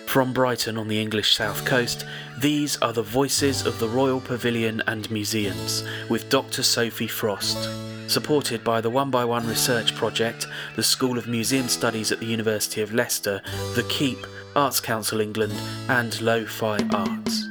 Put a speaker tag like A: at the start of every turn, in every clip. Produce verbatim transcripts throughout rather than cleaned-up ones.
A: From Brighton on the English south coast, these are the voices of the Royal Pavilion and Museums with Doctor Sophie Frost. Supported by the One by One Research Project, the School of Museum Studies at the University of Leicester, the Keep, Arts Council England and Lo-Fi Arts.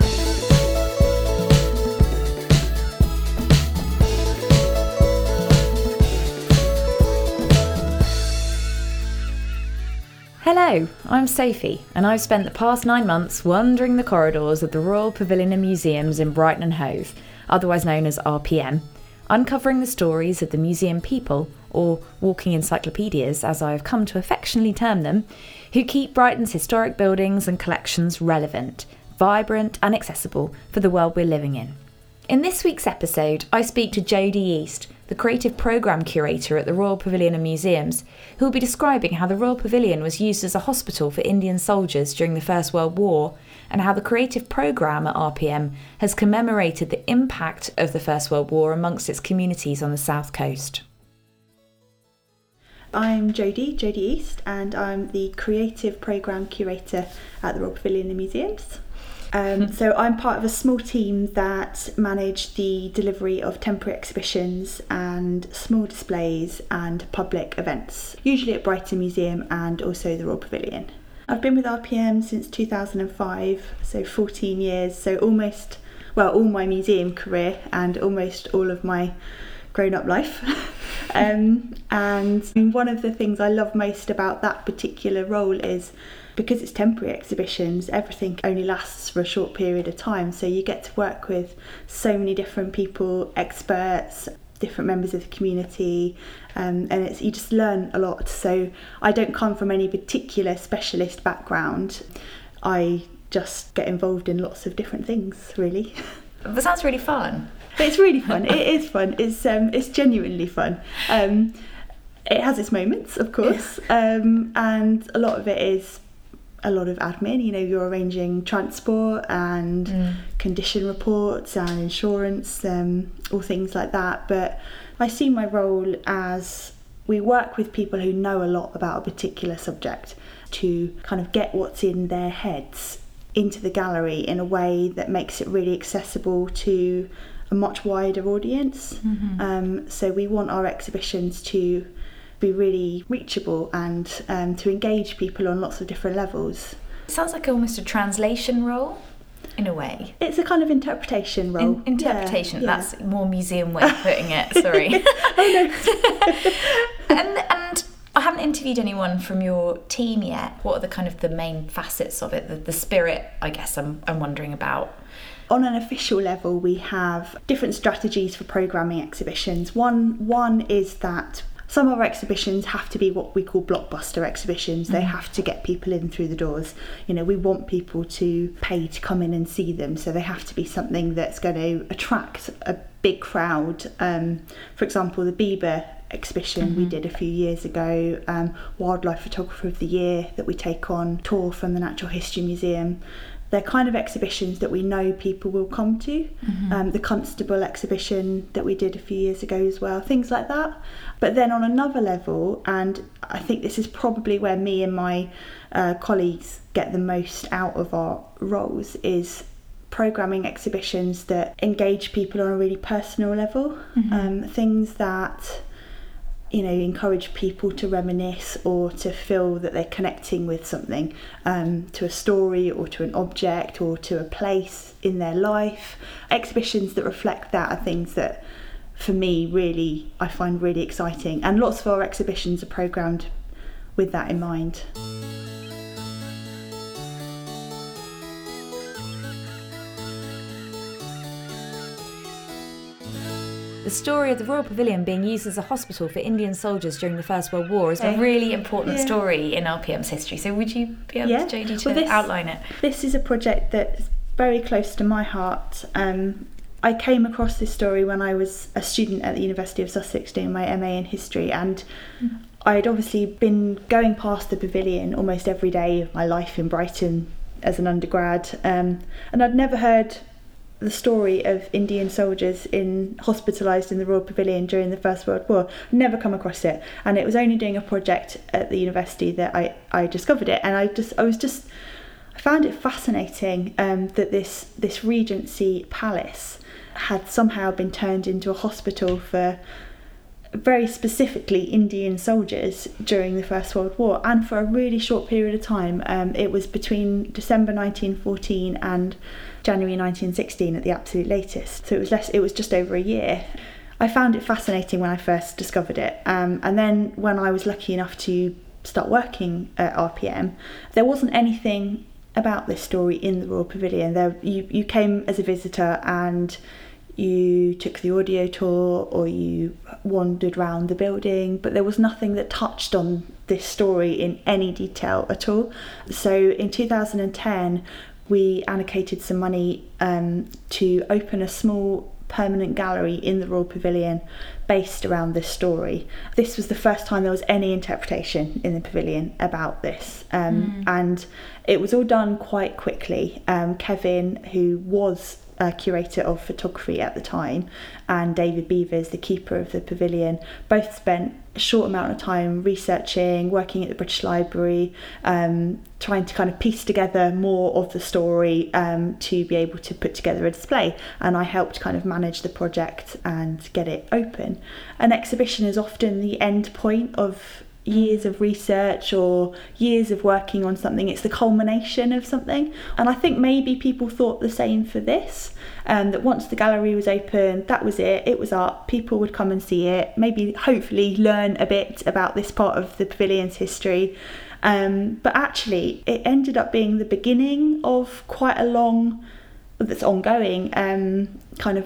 B: Hello, I'm Sophie, and I've spent the past nine months wandering the corridors of the Royal Pavilion and Museums in Brighton and Hove, otherwise known as R P M, uncovering the stories of the museum people, or walking encyclopedias as I have come to affectionately term them, who keep Brighton's historic buildings and collections relevant, vibrant and accessible for the world we're living in. In this week's episode, I speak to Jodie East, the Creative Programme Curator at the Royal Pavilion and Museums, who will be describing how the Royal Pavilion was used as a hospital for Indian soldiers during the First World War, and how the Creative Programme at R P M has commemorated the impact of the First World War amongst its communities on the South Coast.
C: I'm Jodie, Jodie East, and I'm the Creative Programme Curator at the Royal Pavilion and Museums. Um, so I'm part of a small team that manage the delivery of temporary exhibitions and small displays and public events, usually at Brighton Museum and also the Royal Pavilion. I've been with R P M since two thousand five, so fourteen years, so almost, well, all my museum career and almost all of my grown-up life. um, and one of the things I love most about that particular role is because it's temporary exhibitions, everything only lasts for a short period of time, so you get to work with so many different people, experts, different members of the community, um, and it's you just learn a lot. So I don't come from any particular specialist background. I just get involved in lots of different things, really.
B: That sounds really fun.
C: But it's really fun. It is fun. It's um, it's genuinely fun. Um, it has its moments, of course, um, and a lot of it is a lot of admin. You know, you're arranging transport and mm. condition reports and insurance, um, all things like that. But I see my role as we work with people who know a lot about a particular subject to kind of get what's in their heads into the gallery in a way that makes it really accessible to a much wider audience. Mm-hmm. Um, so we want our exhibitions to be really reachable and um, to engage people on lots of different levels.
B: It sounds like almost a translation role, in a way.
C: It's a kind of interpretation role.
B: In- interpretation,
C: yeah,
B: that's yeah. more museum way of putting it, sorry.
C: Oh no.
B: and, and I haven't interviewed anyone from your team yet. What are the kind of the main facets of it, the, the spirit, I guess I'm, I'm wondering about?
C: On an official level, we have different strategies for programming exhibitions. One, one is that some of our exhibitions have to be what we call blockbuster exhibitions. They mm. have to get people in through the doors. You know, we want people to pay to come in and see them, so they have to be something that's going to attract a big crowd. Um, for example, the Bieber exhibition mm-hmm. we did a few years ago, um, Wildlife Photographer of the Year that we take on tour from the Natural History Museum. They're kind of exhibitions that we know people will come to. Mm-hmm. Um, the Constable exhibition that we did a few years ago as well, things like that. But then on another level, and I think this is probably where me and my uh, colleagues get the most out of our roles, is programming exhibitions that engage people on a really personal level. Mm-hmm. Um, things that, you know, encourage people to reminisce or to feel that they're connecting with something, um, to a story or to an object or to a place in their life. Exhibitions that reflect that are things that, for me, really, I find really exciting. And lots of our exhibitions are programmed with that in mind.
B: The story of the Royal Pavilion being used as a hospital for Indian soldiers during the First World War is a really important yeah. story in R P M's history. So would you be able, yeah. to, Jodie, to well, this, outline it?
C: This is a project that's very close to my heart. Um, I came across this story when I was a student at the University of Sussex doing my M A in history, and mm. I'd obviously been going past the pavilion almost every day of my life in Brighton as an undergrad, um, and I'd never heard the story of Indian soldiers in hospitalised in the Royal Pavilion during the First World War. I'd never come across it, and it was only doing a project at the university that I, I discovered it, and I just I was just I found it fascinating um, that this this Regency Palace had somehow been turned into a hospital for very specifically Indian soldiers during the First World War, and for a really short period of time. Um, it was between December nineteen fourteen and January nineteen sixteen at the absolute latest, so it was less. It was just over a year. I found it fascinating when I first discovered it, um, and then when I was lucky enough to start working at R P M, there wasn't anything about this story in the Royal Pavilion. There, you you came as a visitor and you took the audio tour or you wandered around the building, but there was nothing that touched on this story in any detail at all. So in two thousand ten, we allocated some money um, to open a small permanent gallery in the Royal Pavilion based around this story. This was the first time there was any interpretation in the pavilion about this, um, mm. and it was all done quite quickly. Um, Kevin, who was a curator of photography at the time, and David Beavers, the keeper of the pavilion, both spent a short amount of time researching, working at the British Library, um, trying to kind of piece together more of the story um, to be able to put together a display. And I helped kind of manage the project and get it open. An exhibition is often the end point of years of research or years of working on something. It's the culmination of something, and I think maybe people thought the same for this, um, that once the gallery was open, that was it, it was up, people would come and see it, maybe hopefully learn a bit about this part of the pavilion's history, um, but actually it ended up being the beginning of quite a long, that's ongoing um, kind of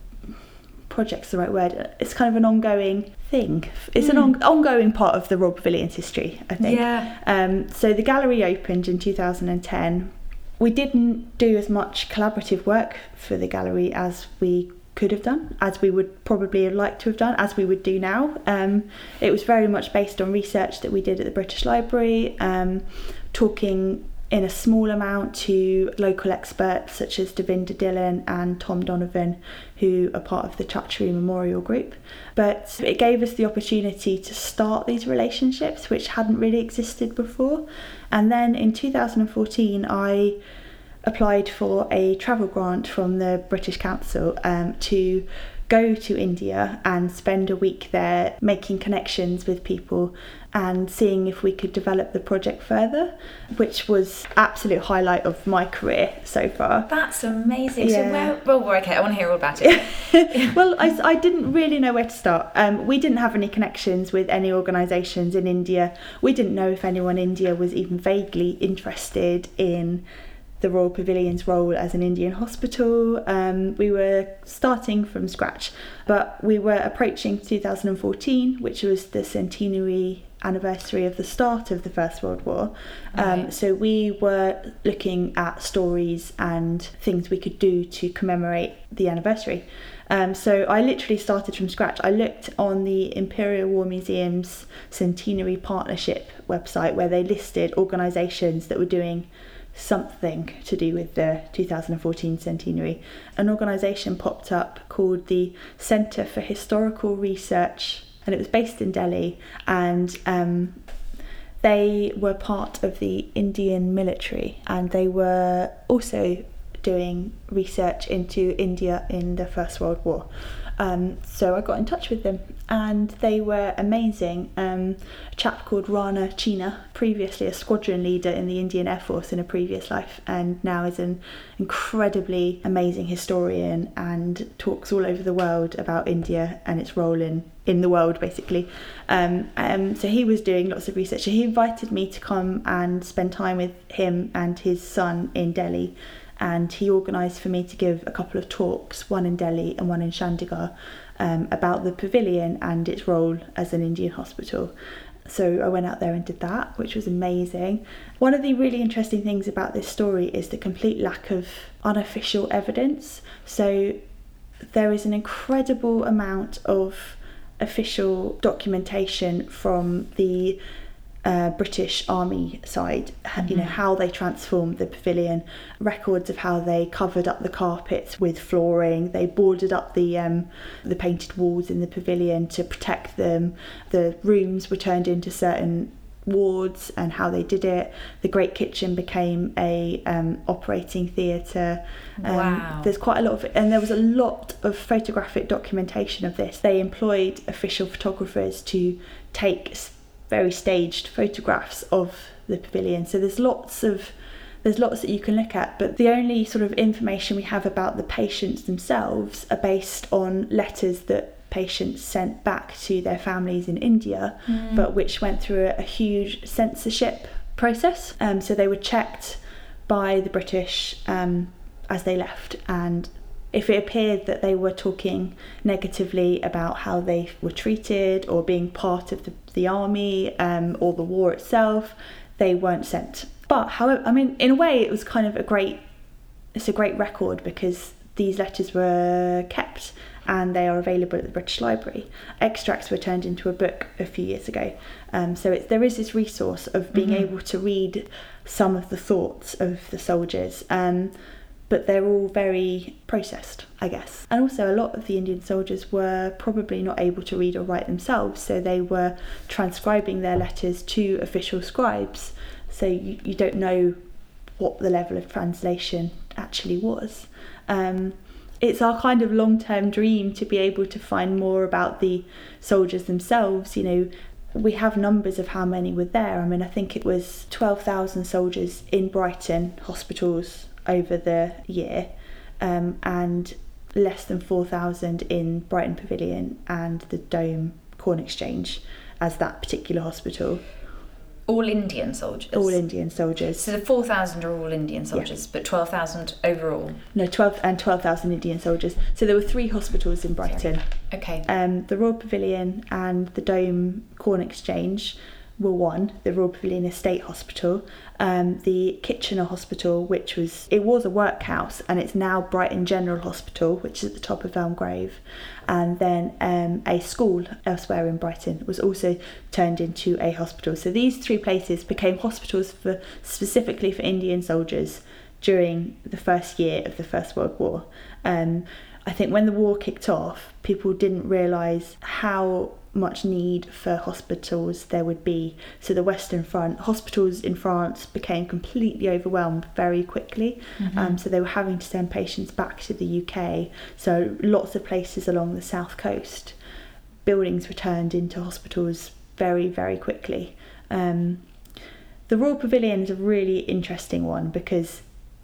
C: project's the right word, it's kind of an ongoing thing. It's mm. an on- ongoing part of the Royal Pavilion's history, I think.
B: Yeah.
C: Um, so the gallery opened in two thousand ten. We didn't do as much collaborative work for the gallery as we could have done, as we would probably have liked to have done, as we would do now. Um, it was very much based on research that we did at the British Library, um, talking in a small amount to local experts such as Devinder Dillon and Tom Donovan, who are part of the Chaudhry Memorial Group. But it gave us the opportunity to start these relationships, which hadn't really existed before. And then in two thousand fourteen, I applied for a travel grant from the British Council um, to go to India and spend a week there making connections with people and seeing if we could develop the project further, which was absolute highlight of my career so far.
B: That's amazing.
C: Yeah.
B: So where, well, we're okay, I want to hear all about it.
C: Well, I, I didn't really know where to start. Um, we didn't have any connections with any organisations in India. We didn't know if anyone in India was even vaguely interested in the Royal Pavilion's role as an Indian hospital. Um, we were starting from scratch, but we were approaching two thousand fourteen, which was the centenary anniversary of the start of the First World War. Um, right. So we were looking at stories and things we could do to commemorate the anniversary. Um, so I literally started from scratch. I looked on the Imperial War Museum's Centenary Partnership website, where they listed organisations that were doing something to do with the two thousand fourteen centenary. An organisation popped up called the Centre for Historical Research, and it was based in Delhi, and um, they were part of the Indian military, and they were also doing research into India in the First World War. Um, so I got in touch with them, and they were amazing. Um, a chap called Rana China, previously a squadron leader in the Indian Air Force in a previous life, and now is an incredibly amazing historian and talks all over the world about India and its role in, in the world, basically. Um, um, so he was doing lots of research. So he invited me to come and spend time with him and his son in Delhi. And he organised for me to give a couple of talks, one in Delhi and one in Chandigarh, um, about the pavilion and its role as an Indian hospital. So I went out there and did that, which was amazing. One of the really interesting things about this story is the complete lack of unofficial evidence. So there is an incredible amount of official documentation from the Uh, British Army side, mm-hmm. you know, how they transformed the pavilion, records of how they covered up the carpets with flooring, they boarded up the um, the painted walls in the pavilion to protect them, the rooms were turned into certain wards and how they did it. The Great Kitchen became a um, operating theatre. Um,
B: wow.
C: There's quite a lot of it, and there was a lot of photographic documentation of this. They employed official photographers to take very staged photographs of the pavilion. So there's lots of there's lots that you can look at, but the only sort of information we have about the patients themselves are based on letters that patients sent back to their families in India, mm. but which went through a, a huge censorship process. Um, so they were checked by the British um, as they left, and if it appeared that they were talking negatively about how they were treated or being part of the, the army um, or the war itself, they weren't sent. But however, I mean, in a way, it was kind of a great, it's a great record because these letters were kept and they are available at the British Library. Extracts were turned into a book a few years ago. Um, so it's, there is this resource of being mm-hmm. able to read some of the thoughts of the soldiers, um, but they're all very processed, I guess. And also a lot of the Indian soldiers were probably not able to read or write themselves, so they were transcribing their letters to official scribes. So you, you don't know what the level of translation actually was. Um, it's our kind of long-term dream to be able to find more about the soldiers themselves. You know, we have numbers of how many were there. I mean, I think it was twelve thousand soldiers in Brighton hospitals over the year, um, and less than four thousand in Brighton Pavilion and the Dome Corn Exchange as that particular hospital.
B: All Indian soldiers?
C: All Indian soldiers.
B: So the four thousand are all Indian soldiers, yeah. But twelve thousand overall?
C: No, twelve and twelve thousand Indian soldiers. So there were three hospitals in Brighton.
B: Sorry. Okay.
C: Um, the Royal Pavilion and the Dome Corn Exchange were one, the Royal Pavilion Estate Hospital. Um, the Kitchener Hospital, which was, it was a workhouse, and it's now Brighton General Hospital, which is at the top of Elm Grove. And then um, a school elsewhere in Brighton was also turned into a hospital. So these three places became hospitals for specifically for Indian soldiers during the first year of the First World War. Um, I think when the war kicked off, people didn't realise how much need for hospitals there would be. So the Western Front, hospitals in France became completely overwhelmed very quickly. Mm-hmm. Um, so they were having to send patients back to the U K. So lots of places along the south coast, buildings were turned into hospitals very, very quickly. Um, the Royal Pavilion is a really interesting one because,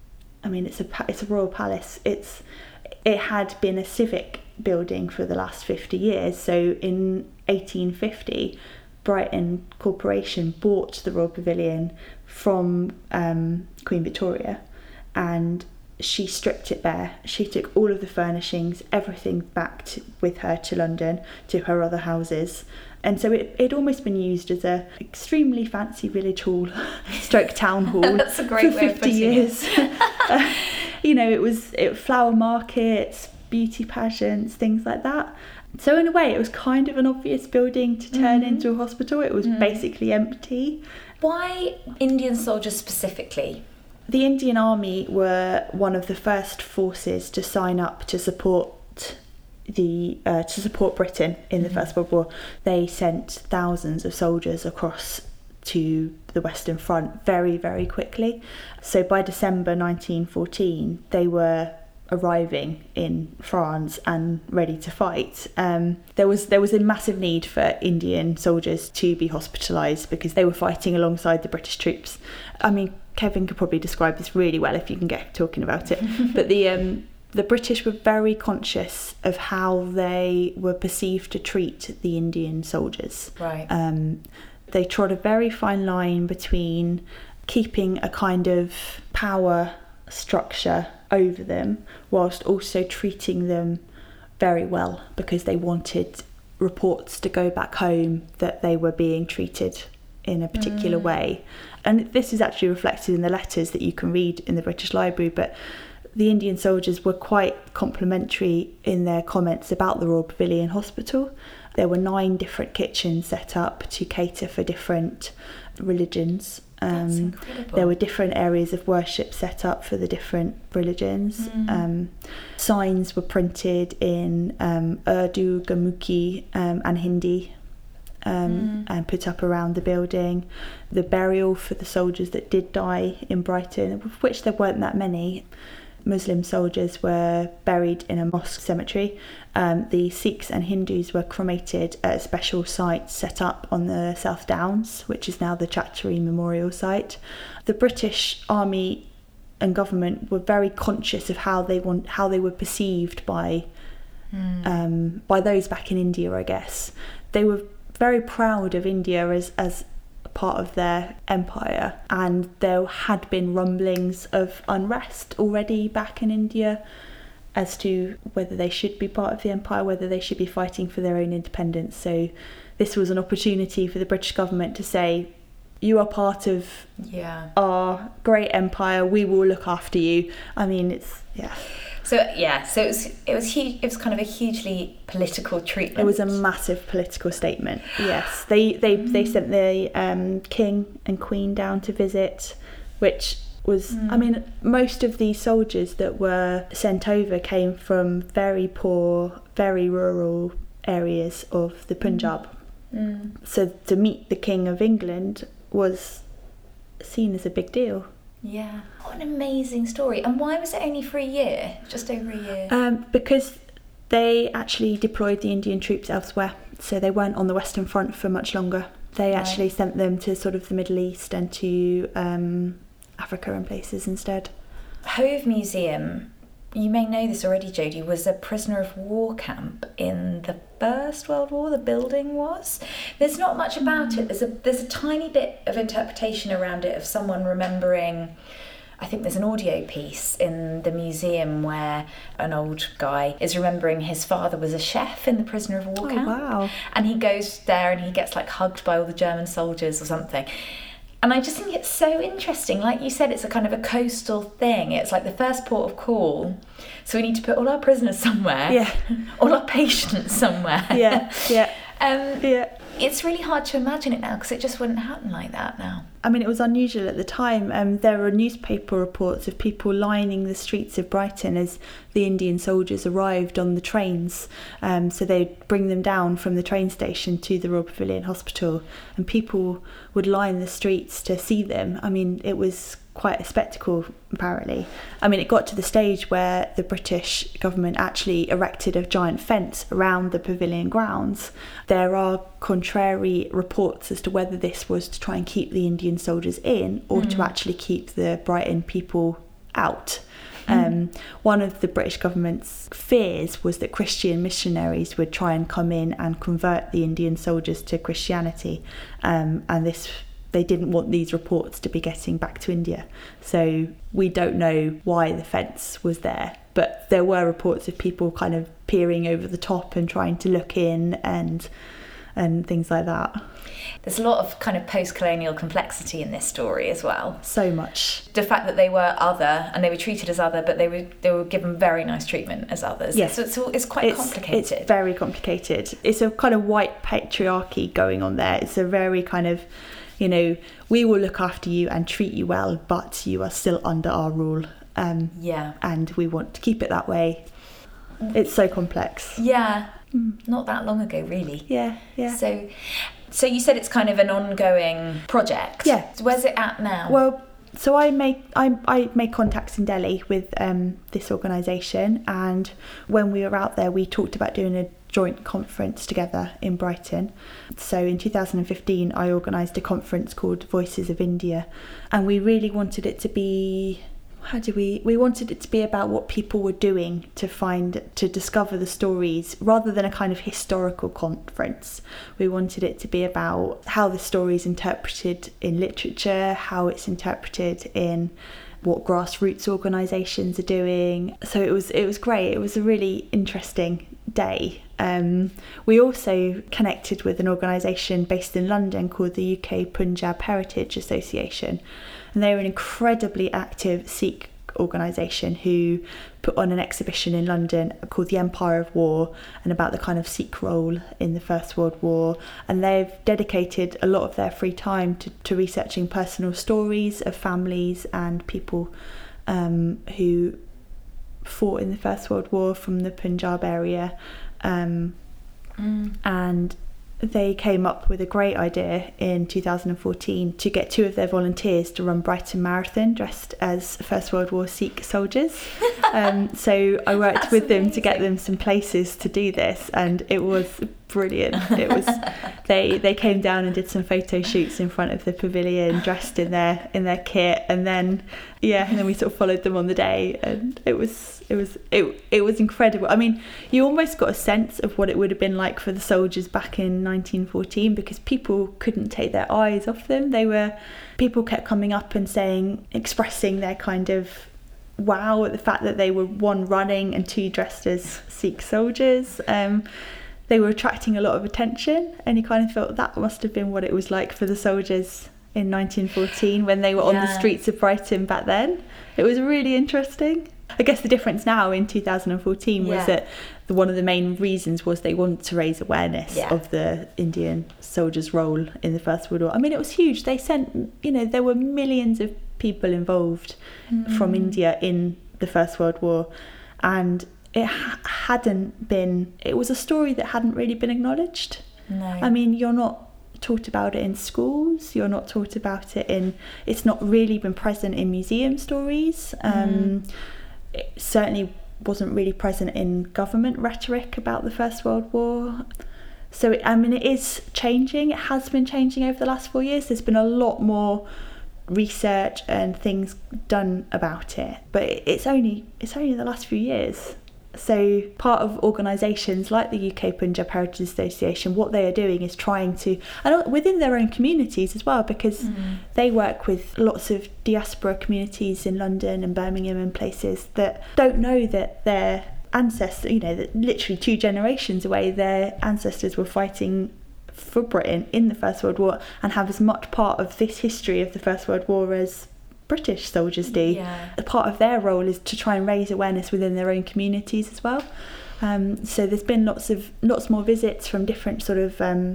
C: I mean, it's a it's a royal palace. It's it had been a civic building for the last fifty years. So in eighteen fifty, Brighton Corporation bought the Royal Pavilion from um, Queen Victoria, and she stripped it bare. She took all of the furnishings, everything back to, with her to London, to her other houses. And so it, it'd almost been used as a extremely fancy village hall, stroke town hall.
B: That's a great
C: for
B: way
C: fifty
B: of
C: years. uh, you know, it was it, flower markets, beauty pageants, things like that. So in a way, it was kind of an obvious building to turn mm-hmm. into a hospital. It was mm. basically empty.
B: Why Indian soldiers specifically?
C: The Indian Army were one of the first forces to sign up to support the uh, to support Britain in the mm-hmm. First World War. They sent thousands of soldiers across to the Western Front very, very quickly. So by December nineteen fourteen, they were arriving in France and ready to fight. Um, there was there was a massive need for Indian soldiers to be hospitalised because they were fighting alongside the British troops. I mean, Kevin could probably describe this really well if you can get talking about it. But the um, the British were very conscious of how they were perceived to treat the Indian soldiers.
B: Right.
C: Um, they trod a very fine line between keeping a kind of power structure over them whilst also treating them very well, because they wanted reports to go back home that they were being treated in a particular mm. way. And this is actually reflected in the letters that you can read in the British Library, but the Indian soldiers were quite complimentary in their comments about the Royal Pavilion Hospital. There were nine different kitchens set up to cater for different religions.
B: That's
C: Um,
B: incredible.
C: there were different areas of worship set up for the different religions.
B: Mm.
C: Um, signs were printed in um, Urdu, Gurmukhi um, and Hindi. um, mm. and put up around the building. The burial for the soldiers that did die in Brighton, of which there weren't that many. Muslim soldiers were buried in a mosque cemetery. Um, the Sikhs and Hindus were cremated at a special site set up on the South Downs, which is now the Chattery Memorial Site. The British Army and government were very conscious of how they want how they were perceived by mm. um, by those back in India, I guess. They were very proud of India as as part of their empire, and there had been rumblings of unrest already back in India as to whether they should be part of the empire, whether they should be fighting for their own independence. So this was an opportunity for the British government to say, you are part of
B: yeah.
C: our great empire, we will look after you. I mean, it's yeah
B: So yeah, so it was it was huge. It was kind of a hugely political treatment.
C: It was a massive political statement. Yes, they they, mm. they sent the um, king and queen down to visit, which was mm. I mean, most of these soldiers that were sent over came from very poor, very rural areas of the Punjab.
B: Mm.
C: So to meet the King of England was seen as a big deal.
B: Yeah. What an amazing story. And why was it only for a year? Just over a year?
C: Um, because they actually deployed the Indian troops elsewhere. So they weren't on the Western Front for much longer. They
B: right.
C: actually sent them to sort of the Middle East and to um, Africa and places instead.
B: Hove Museum, you may know this already, Jodie, was a prisoner of war camp in the First World War, the building was. There's not much about it. There's a there's a tiny bit of interpretation around it of someone remembering. I think there's an audio piece in the museum where an old guy is remembering his father was a chef in the prisoner of war
C: oh,
B: camp.
C: Wow.
B: And he goes there and he gets like hugged by all the German soldiers or something. And I just think it's so interesting. Like you said, it's a kind of a coastal thing. It's like the first port of call. So we need to put all our prisoners somewhere.
C: Yeah.
B: All our patients somewhere.
C: Yeah, yeah.
B: um,
C: yeah.
B: It's really hard to imagine it now because it just wouldn't happen like that now.
C: I mean, it was unusual at the time. Um, there were newspaper reports of people lining the streets of Brighton as the Indian soldiers arrived on the trains. Um, so they'd bring them down from the train station to the Royal Pavilion Hospital, and people would line the streets to see them. I mean, it was quite a spectacle, apparently. I mean, it got to the stage where the British government actually erected a giant fence around the pavilion grounds. There are contrary reports as to whether this was to try and keep the Indian soldiers in or mm. to actually keep the Brighton people out. Mm. Um, one of the British government's fears was that Christian missionaries would try and come in and convert the Indian soldiers to Christianity, um, and this they didn't want these reports to be getting back to India. So we don't know why the fence was there, but there were reports of people kind of peering over the top and trying to look in and and things like that.
B: There's a lot of kind of post-colonial complexity in this story as well.
C: So much.
B: The fact that they were other and they were treated as other, but they were they were given very nice treatment as others.
C: Yes.
B: So it's, it's quite
C: it's,
B: complicated.
C: It's very complicated. It's a kind of white patriarchy going on there. It's a very kind of, you know, we will look after you and treat you well, but you are still under our rule. Um,
B: yeah.
C: And we want to keep it that way. It's so complex.
B: Yeah. Mm. Not that long ago, really.
C: Yeah, yeah.
B: So, so you said it's kind of an ongoing project.
C: Yeah.
B: So where's it at now?
C: Well, so I made I I made contacts in Delhi with um, this organisation, and when we were out there, we talked about doing a joint conference together in Brighton. So in two thousand fifteen, I organised a conference called Voices of India, and we really wanted it to be. How do we we wanted it to be about what people were doing to find to discover the stories rather than a kind of historical conference. We wanted it to be about how the story is interpreted in literature, how it's interpreted in what grassroots organisations are doing. So it was it was great. It was a really interesting day. Um, we also connected with an organisation based in London called the U K Punjab Heritage Association. And they're an incredibly active Sikh organisation who put on an exhibition in London called The Empire of War, and about the kind of Sikh role in the First World War. And they've dedicated a lot of their free time to, to researching personal stories of families and people um, who fought in the First World War from the Punjab area. Um, mm. And they came up with a great idea in two thousand fourteen to get two of their volunteers to run Brighton Marathon dressed as First World War Sikh soldiers. um, so I worked
B: That's
C: with them
B: amazing.
C: to get them some places to do this, and it was brilliant. It was they they came down and did some photo shoots in front of the pavilion dressed in their in their kit, and then yeah and then we sort of followed them on the day, and it was it was it, it was incredible. I mean, you almost got a sense of what it would have been like for the soldiers back in nineteen fourteen, because people couldn't take their eyes off them. They were people kept coming up and saying, expressing their kind of wow at the fact that they were one running and two dressed as Sikh soldiers. Um, they were attracting a lot of attention, and you kind of felt that must have been what it was like for the soldiers in nineteen fourteen when they were on
B: Yeah.
C: the streets of Brighton back then. It was really interesting. I guess the difference now in two thousand fourteen was
B: Yeah.
C: that the, one of the main reasons was they wanted to raise awareness
B: Yeah.
C: of the Indian soldiers' role in the First World War. I mean, it was huge. They sent, you know, there were millions of people involved
B: Mm.
C: from India in the First World War, and it ha- hadn't been, it was a story that hadn't really been acknowledged.
B: No.
C: I mean, you're not taught about it in schools, you're not taught about it in, it's not really been present in museum stories. Um, it certainly wasn't really present in government rhetoric about the First World War. So, it, I mean, it is changing. It has been changing over the last four years. There's been a lot more research and things done about it, but it's only it's only the last few years. So part of organisations like the U K Punjab Heritage Association, what they are doing is trying to, and within their own communities as well, because
B: Mm.
C: they work with lots of diaspora communities in London and Birmingham and places that don't know that their ancestors, you know, that literally two generations away, their ancestors were fighting for Britain in the First World War and have as much part of this history of the First World War as British soldiers do.
B: Yeah.
C: A part of their role is to try and raise awareness within their own communities as well. Um, so there's been lots of lots more visits from different sort of um,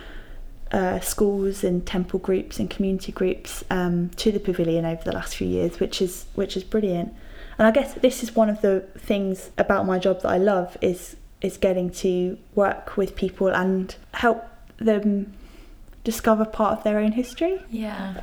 C: uh, schools and temple groups and community groups um, to the pavilion over the last few years, which is which is brilliant. And I guess this is one of the things about my job that I love is is getting to work with people and help them discover part of their own history.
B: Yeah.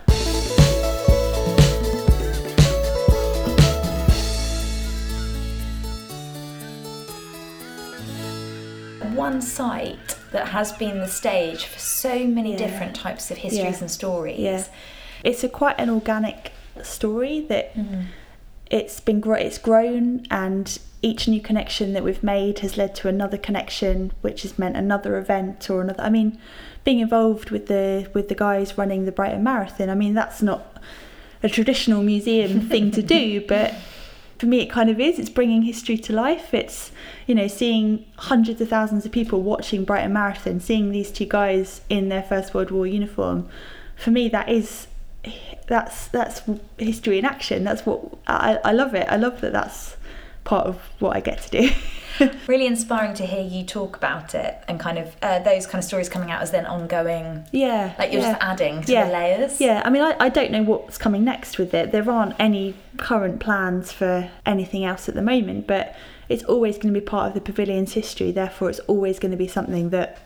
B: One site that has been the stage for so many
C: Yeah.
B: different types of histories
C: Yeah.
B: and stories.
C: Yeah, it's a quite an organic story that
B: Mm.
C: it's been gro- it's grown, and each new connection that we've made has led to another connection, which has meant another event or another. I mean, being involved with the with the guys running the Brighton Marathon, I mean, that's not a traditional museum thing to do, but for me it kind of is. It's bringing history to life. It's, you know, seeing hundreds of thousands of people watching Brighton Marathon, seeing these two guys in their First World War uniform. For me, that is that's that's history in action. That's what I, I love it. I love that that's part of what I get to do.
B: Really inspiring to hear you talk about it, and kind of uh, those kind of stories coming out as then ongoing.
C: Yeah,
B: Like you're
C: yeah.
B: just adding to
C: Yeah.
B: the layers.
C: Yeah, I mean, I, I don't know what's coming next with it. There aren't any current plans for anything else at the moment, but it's always going to be part of the pavilion's history. Therefore, it's always going to be something that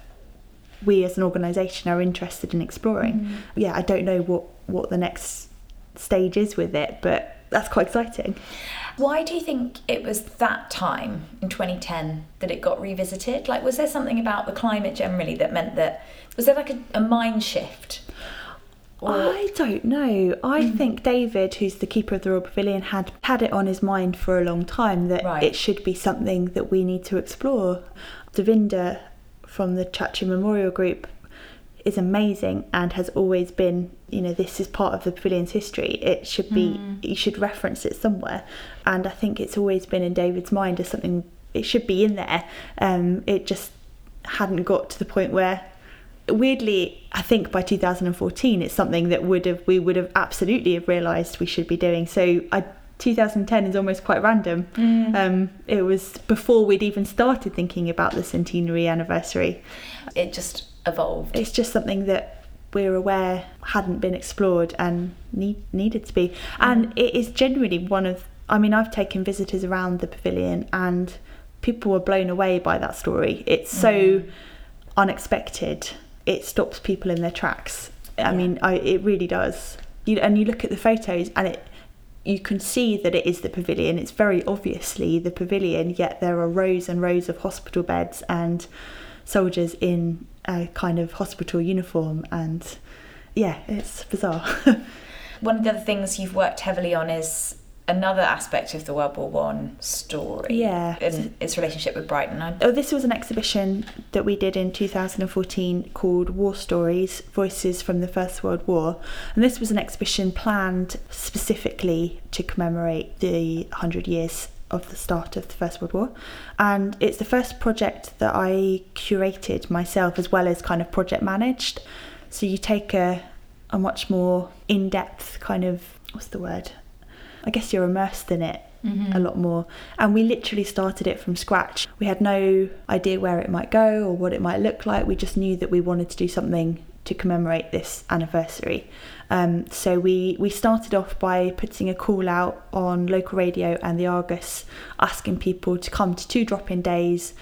C: we as an organisation are interested in exploring.
B: Mm.
C: Yeah, I don't know what, what the next stage is with it, but that's quite exciting.
B: Why do you think it was that time in twenty ten that it got revisited? Like, was there something about the climate generally that meant that, was there like a, a mind shift? Or-
C: I don't know. I
B: Mm.
C: think David, who's the keeper of the Royal Pavilion, had had it on his mind for a long time that
B: Right.
C: it should be something that we need to explore. Devinder from the Chachi Memorial Group is amazing and has always been, you know, this is part of the pavilion's history. It should be,
B: Mm.
C: you should reference it somewhere. And I think it's always been in David's mind as something, it should be in there. Um, it just hadn't got to the point where, weirdly, I think by two thousand fourteen it's something that would have we would have absolutely have realised we should be doing. So I, two thousand ten is almost quite random.
B: Mm.
C: Um, it was before we'd even started thinking about the centenary anniversary.
B: It just evolved.
C: It's just something that we're aware hadn't been explored and need, needed to be. And it is genuinely one of, I mean, I've taken visitors around the pavilion and people were blown away by that story. It's so
B: Mm.
C: unexpected, it stops people in their tracks. I
B: Yeah.
C: mean, I, it really does. You, and you look at the photos and it, you can see that it is the pavilion. It's very obviously the pavilion, yet there are rows and rows of hospital beds and soldiers in a kind of hospital uniform, and yeah, it's bizarre.
B: One of the other things you've worked heavily on is another aspect of the World War One story.
C: Yeah.
B: And its relationship with Brighton. I-
C: Oh, this was an exhibition that we did in two thousand fourteen called War Stories, Voices from the First World War. And this was an exhibition planned specifically to commemorate the one hundred years of the start of the First World War. And it's the first project that I curated myself as well as kind of project managed. So you take a, a much more in-depth kind of, what's the word? I guess you're immersed in it
B: Mm-hmm.
C: a lot more. And we literally started it from scratch. We had no idea where it might go or what it might look like. We just knew that we wanted to do something to commemorate this anniversary. Um, so we, we started off by putting a call out on local radio and the Argus, asking people to come to two drop-in days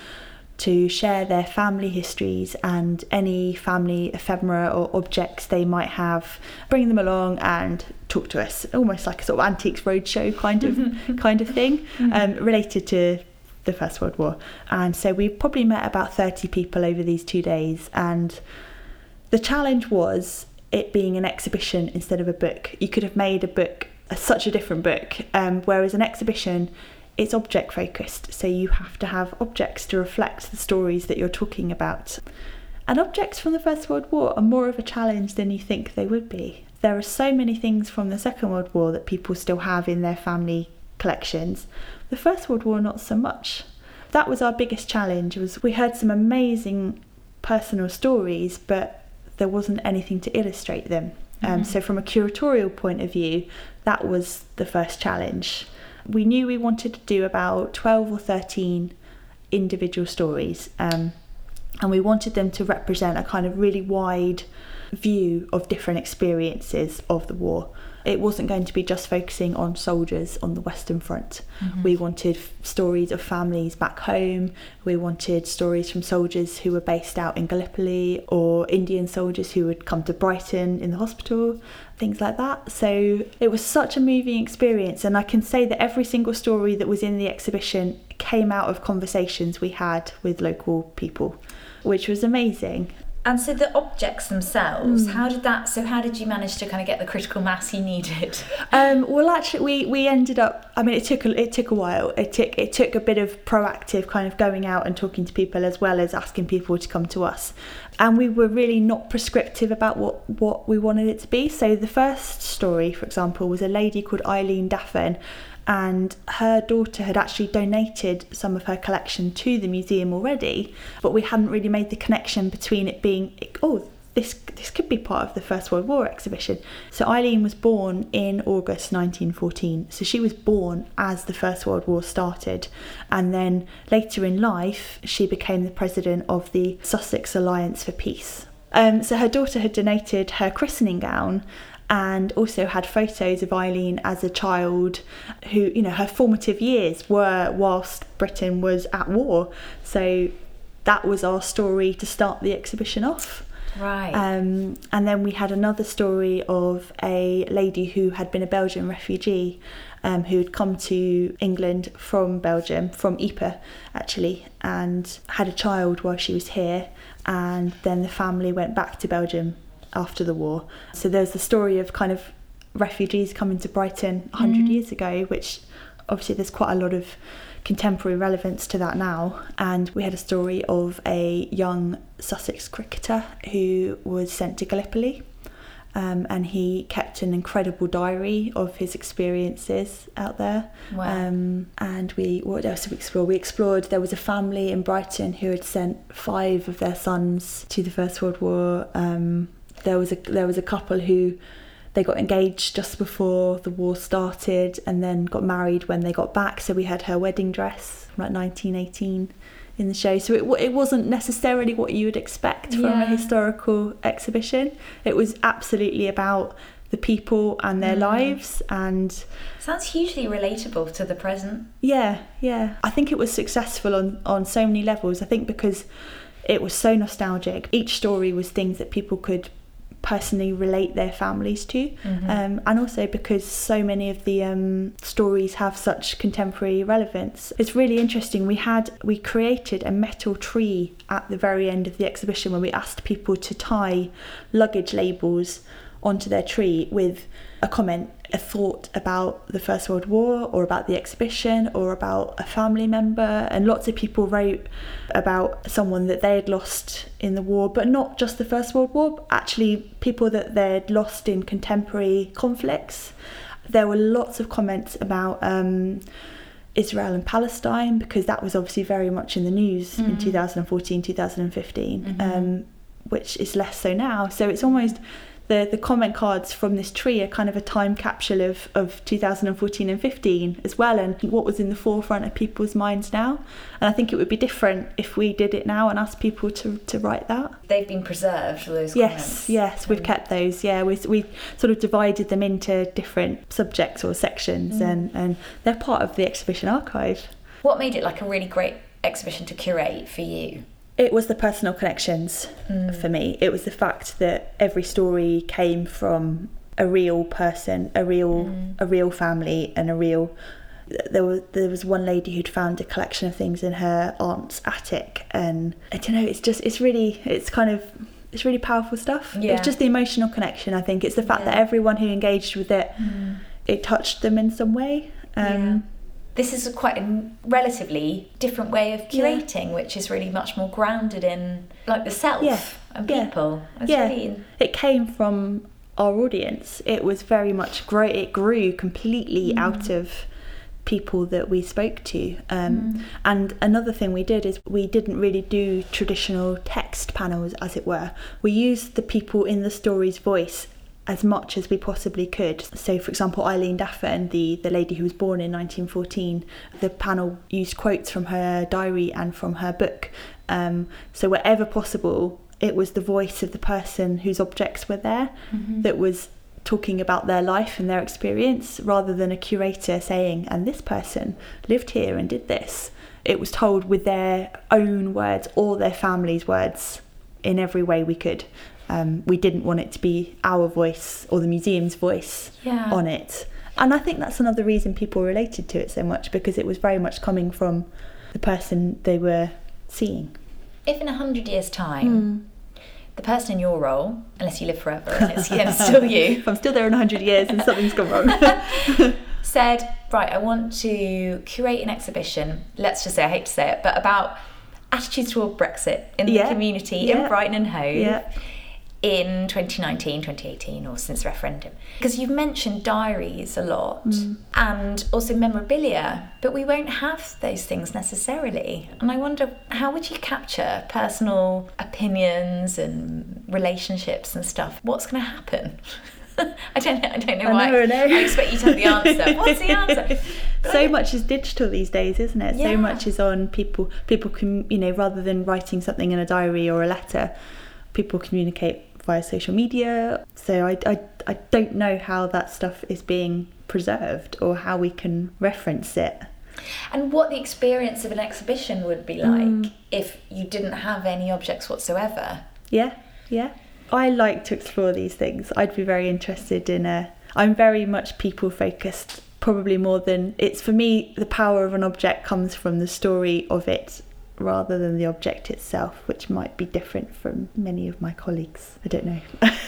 C: to share their family histories and any family ephemera or objects they might have, bring them along and talk to us, almost like a sort of antiques roadshow kind of kind of thing, um, related to the First World War. And so we probably met about thirty people over these two days, and the challenge was it being an exhibition instead of a book. You could have made a book, a, such a different book, um, whereas an exhibition, it's object focused, so you have to have objects to reflect the stories that you're talking about. And objects from the First World War are more of a challenge than you think they would be. There are so many things from the Second World War that people still have in their family collections. The First World War, not so much. That was our biggest challenge, was we heard some amazing personal stories, but there wasn't anything to illustrate them. Um,
B: Mm-hmm.
C: So from a curatorial point of view, that was the first challenge. We knew we wanted to do about twelve or thirteen individual stories, um, and we wanted them to represent a kind of really wide view of different experiences of the war. It wasn't going to be just focusing on soldiers on the Western Front.
B: Mm-hmm.
C: We wanted f- stories of families back home. We wanted stories from soldiers who were based out in Gallipoli, or Indian soldiers who would come to Brighton in the hospital, things like that. So it was such a moving experience, and I can say that every single story that was in the exhibition came out of conversations we had with local people, which was amazing.
B: And so the objects themselves,
C: Mm.
B: how did that, so how did you manage to kind of get the critical mass you needed?
C: Um, well, actually, we, we ended up. I mean, it took a, it took a while. It took it took a bit of proactive kind of going out and talking to people, as well as asking people to come to us. And we were really not prescriptive about what, what we wanted it to be. So the first story, for example, was a lady called Eileen Daffin, and her daughter had actually donated some of her collection to the museum already, but we hadn't really made the connection between it being, oh, this this could be part of the First World War exhibition. So Eileen was born in August nineteen fourteen, so she was born as the First World War started, and then later in life she became the president of the Sussex Alliance for Peace. Um, so her daughter had donated her christening gown, and also had photos of Eileen as a child who, you know, her formative years were whilst Britain was at war. So that was our story to start the exhibition off.
B: Right.
C: Um, and then we had another story of a lady who had been a Belgian refugee, um, who had come to England from Belgium, from Ypres actually, and had a child while she was here. And then the family went back to Belgium after the war. So there's the story of kind of refugees coming to Brighton one hundred
B: Mm.
C: years ago, which obviously there's quite a lot of contemporary relevance to that now. And we had a story of a young Sussex cricketer who was sent to Gallipoli, um, and he kept an incredible diary of his experiences out there.
B: Wow.
C: Um, and we, what else did we explore? We explored, there was a family in Brighton who had sent five of their sons to the First World War. Um, there was a there was a couple who they got engaged just before the war started and then got married when they got back. So we had her wedding dress from like nineteen eighteen in the show. So it it wasn't necessarily what you would expect from
B: Yeah.
C: a historical exhibition. It was absolutely about the people and their
B: Mm.
C: lives. And
B: Sounds hugely relatable to the present.
C: yeah, yeah. I think it was successful on, on so many levels. I think because it was so nostalgic. Each story was things that people could personally relate their families to, mm-hmm. um, and also because so many of the um, stories have such contemporary relevance. It's really interesting. We had we created a metal tree at the very end of the exhibition when we asked people to tie luggage labels onto their tree with a comment, a thought about the First World War or about the exhibition or about a family member, and lots of people wrote about someone that they had lost in the war, but not just the First World War, actually people that they'd lost in contemporary conflicts. There were lots of comments about um, Israel and Palestine, because that was obviously very much in the news mm-hmm. in two thousand fourteen, two thousand fifteen, mm-hmm. um, which is less so now. So it's almost The, the comment cards from this tree are kind of a time capsule of, of two thousand fourteen and fifteen as well, and what was in the forefront of people's minds now. And I think it would be different if we did it now and asked people to, to write that.
B: They've been preserved, those
C: yes,
B: comments?
C: Yes, we've kept those, yeah. We, we sort of divided them into different subjects or sections, mm. and, and they're part of the exhibition archive.
B: What made it like a really great exhibition to curate for you?
C: It was the personal connections mm. for me. It was the fact that every story came from a real person, a real mm. a real family, and a real. There was there was one lady who'd found a collection of things in her aunt's attic, and I don't know. It's just it's really it's kind of it's really powerful stuff.
B: Yeah.
C: It's just the emotional connection. I think it's the fact
B: yeah.
C: that everyone who engaged with it, mm. it touched them in some way. Um,
B: yeah. This is a quite a relatively different way of curating, yeah. which is really much more grounded in like the self
C: yeah.
B: and
C: yeah.
B: people. It's
C: yeah,
B: really...
C: it came from our audience. It was very much grow. It grew completely mm. out of people that we spoke to. Um, mm. And another thing we did is we didn't really do traditional text panels, as it were. We used the people in the story's voice as much as we possibly could. So, for example, Eileen Daffin, the, the lady who was born in nineteen fourteen, the panel used quotes from her diary and from her book. Um, so wherever possible, it was the voice of the person whose objects were there mm-hmm. that was talking about their life and their experience, rather than a curator saying, and this person lived here and did this. It was told with their own words or their family's words in every way we could. Um, we didn't want it to be our voice or the museum's voice
B: yeah.
C: on it. And I think that's another reason people related to it so much, because it was very much coming from the person they were seeing.
B: If in a hundred years' time, mm. the person in your role, unless you live forever and it's, yeah, it's still you.
C: If I'm still there in a hundred years and something's gone wrong.
B: said, right, I want to curate an exhibition, let's just say, I hate to say it, but about attitudes toward Brexit in yeah. the community yeah. in Brighton and Hove. Yeah. in twenty nineteen, twenty eighteen, or since referendum. Because you've mentioned diaries a lot mm. and also memorabilia, but we won't have those things necessarily. And I wonder, how would you capture personal opinions and relationships and stuff? What's going to happen? I don't know. I don't know why. I, know. I expect you to have the answer. What's the answer? But
C: so much is digital these days, isn't it?
B: Yeah.
C: So much is on people. People can, you know, rather than writing something in a diary or a letter, people communicate via social media. So I, I, I don't know how that stuff is being preserved or how we can reference it.
B: And what the experience of an exhibition would be like mm. if you didn't have any objects whatsoever.
C: Yeah, yeah. I like to explore these things. I'd be very interested in a... I'm very much people focused, probably more than... It's for me, the power of an object comes from the story of it rather than the object itself, which might be different from many of my colleagues. I don't know.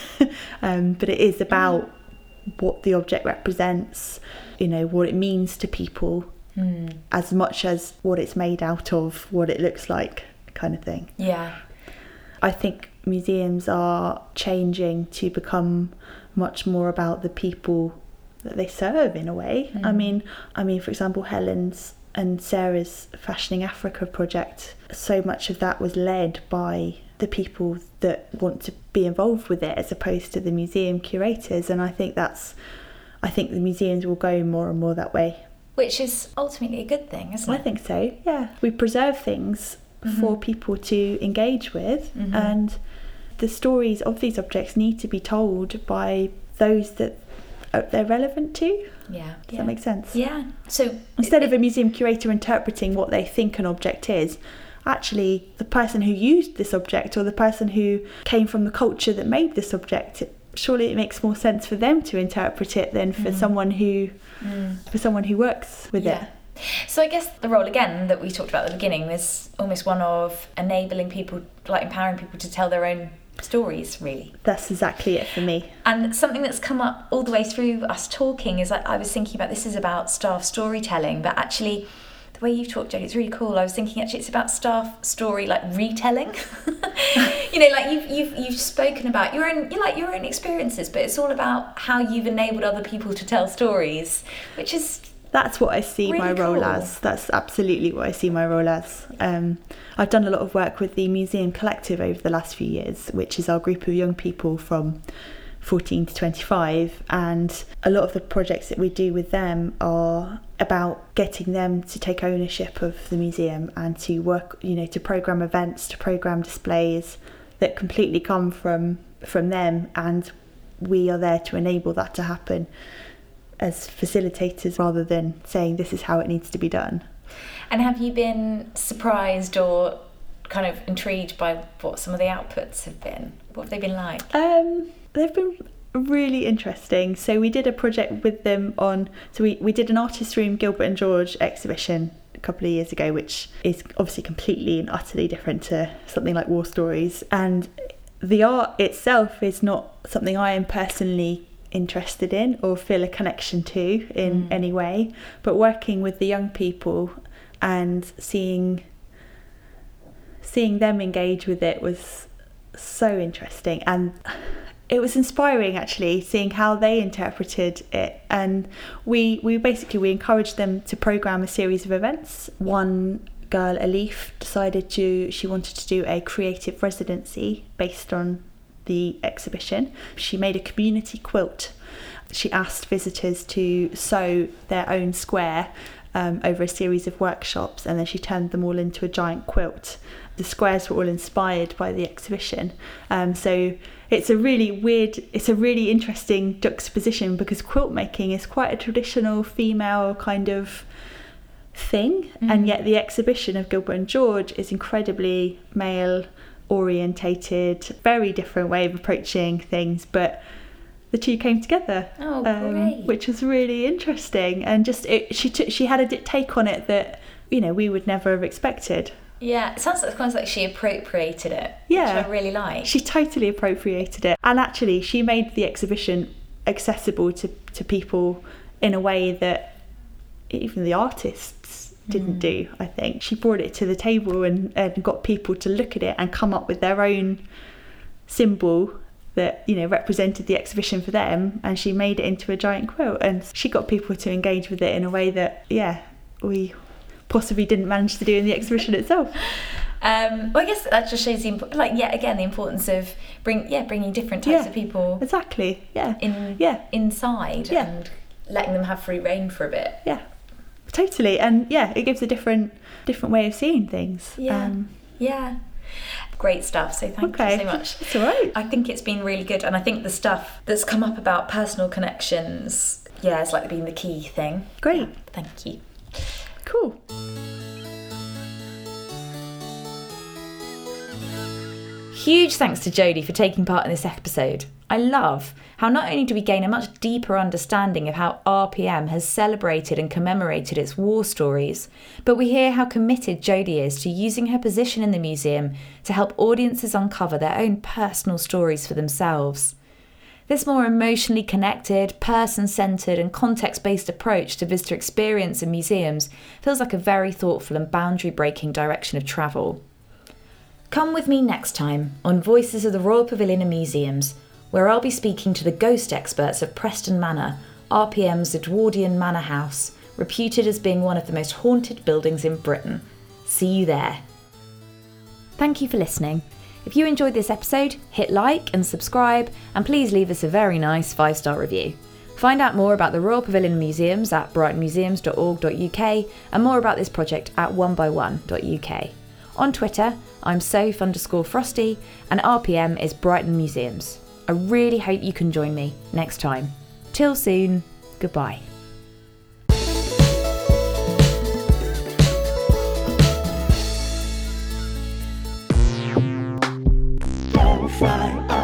C: um, but it is about what the object represents, you know, what it means to people, mm. as much as what it's made out of, what it looks like, kind of thing.
B: Yeah.
C: I think museums are changing to become much more about the people that they serve, in a way. Mm. I mean, I mean, for example, Helen's and Sarah's Fashioning Africa project, so much of that was led by the people that want to be involved with it, as opposed to the museum curators. And I think that's, I think the museums will go more and more that way.
B: Which is ultimately a good thing, isn't it?
C: I think so, yeah. We preserve things mm-hmm. for people to engage with, mm-hmm. and the stories of these objects need to be told by those that they're relevant to.
B: Yeah.
C: Does
B: yeah.
C: that make sense?
B: Yeah. So
C: instead
B: it,
C: of a museum curator interpreting what they think an object is, actually the person who used this object or the person who came from the culture that made this object, surely it makes more sense for them to interpret it than for mm. someone who mm. for someone who works with yeah. it.
B: So I guess the role, again, that we talked about at the beginning is almost one of enabling people, like empowering people to tell their own stories, really.
C: That's exactly it for me.
B: And something that's come up all the way through us talking is that I was thinking about, this is about staff storytelling, but actually the way you've talked, Jodie, it's really cool. I was thinking actually it's about staff story, like retelling. You know, like you've you've you've spoken about your own, you like your own experiences, but it's all about how you've enabled other people to tell stories, which is
C: That's what I see
B: really
C: my role
B: cool.
C: as. That's absolutely what I see my role as. Um, I've done a lot of work with the Museum Collective over the last few years, which is our group of young people from fourteen to twenty-five. And a lot of the projects that we do with them are about getting them to take ownership of the museum and to work, you know, to programme events, to programme displays that completely come from from them. And we are there to enable that to happen as facilitators rather than saying this is how it needs to be done.
B: And have you been surprised or kind of intrigued by what some of the outputs have been? What have they been like?
C: Um, they've been really interesting. So we did a project with them on, so we, we did an Artist Room Gilbert and George exhibition a couple of years ago, which is obviously completely and utterly different to something like War Stories. And the art itself is not something I am personally interested in or feel a connection to in mm. any way, but working with the young people and seeing seeing them engage with it was so interesting, and it was inspiring actually, seeing how they interpreted it. And we we basically we encouraged them to programme a series of events. One girl, Alif, decided to she wanted to do a creative residency based on the exhibition. She made a community quilt. She asked visitors to sew their own square um, over a series of workshops, and then she turned them all into a giant quilt. The squares were all inspired by the exhibition. Um, so it's a really weird, it's a really interesting juxtaposition, because quilt making is quite a traditional female kind of thing, mm. and yet the exhibition of Gilbert and George is incredibly male orientated, very different way of approaching things, but the two came together.
B: Oh, um, great.
C: Which was really interesting, and just it, she took she had a take on it that, you know, we would never have expected.
B: Yeah, it sounds like, kind of like she appropriated it,
C: yeah,
B: which I really like.
C: She totally appropriated it, and actually she made the exhibition accessible to, to people in a way that even the artists didn't mm. do, I think. She brought it to the table and, and got people to look at it and come up with their own symbol that, you know, represented the exhibition for them, and she made it into a giant quilt, and she got people to engage with it in a way that, yeah, we possibly didn't manage to do in the exhibition itself.
B: Um, well, I guess that just shows the imp- like yet again the importance of bring yeah bringing different types
C: yeah,
B: of people
C: exactly yeah
B: in
C: yeah
B: inside
C: yeah.
B: and letting them have free reign for a bit.
C: Yeah, totally, and yeah, it gives a different different way of seeing things.
B: Yeah,
C: um,
B: yeah. Great stuff, so thank
C: okay.
B: you so much.
C: It's all right.
B: I think it's been really good, and I think the stuff that's come up about personal connections, yeah, it's like being the key thing.
C: Great.
B: Yeah, thank you.
C: Cool.
B: Huge thanks to Jodie for taking part in this episode. I love how not only do we gain a much deeper understanding of how R P M has celebrated and commemorated its war stories, but we hear how committed Jodie is to using her position in the museum to help audiences uncover their own personal stories for themselves. This more emotionally connected, person-centred and context-based approach to visitor experience in museums feels like a very thoughtful and boundary-breaking direction of travel. Come with me next time on Voices of the Royal Pavilion and Museums, where I'll be speaking to the ghost experts at Preston Manor, R P M's Edwardian manor house, reputed as being one of the most haunted buildings in Britain. See you there. Thank you for listening. If you enjoyed this episode, hit like and subscribe, and please leave us a very nice five-star review. Find out more about the Royal Pavilion Museums at brighton museums dot org dot U K and more about this project at one by one dot U K. On Twitter, I'm Soph underscore Frosty, and R P M is Brighton Museums. I really hope you can join me next time. Till soon, goodbye.
D: fly.